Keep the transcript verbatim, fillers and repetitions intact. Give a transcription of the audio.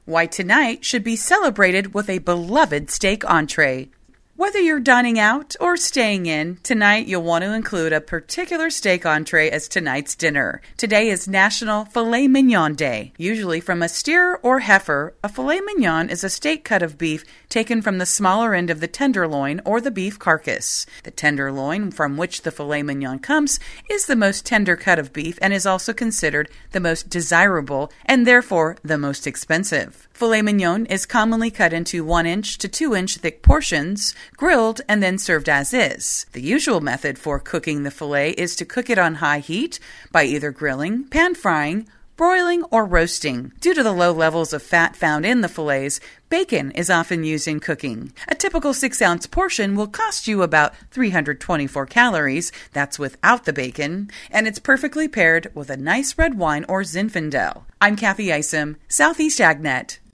Why tonight should be celebrated with a beloved steak entree. Whether you're dining out or staying in, tonight you'll want to include a particular steak entree as tonight's dinner. Today is National Filet Mignon Day. Usually from a steer or heifer, a filet mignon is a steak cut of beef taken from the smaller end of the tenderloin or the beef carcass. The tenderloin from which the filet mignon comes is the most tender cut of beef and is also considered the most desirable and therefore the most expensive. Filet mignon is commonly cut into one inch to two inch thick portions, grilled, and then served as is. The usual method for cooking the filet is to cook it on high heat by either grilling, pan frying, broiling, or roasting. Due to the low levels of fat found in the fillets, bacon is often used in cooking. A typical six ounce portion will cost you about three hundred twenty-four calories, that's without the bacon, and it's perfectly paired with a nice red wine or Zinfandel. I'm Kathy Isom, Southeast AgNet.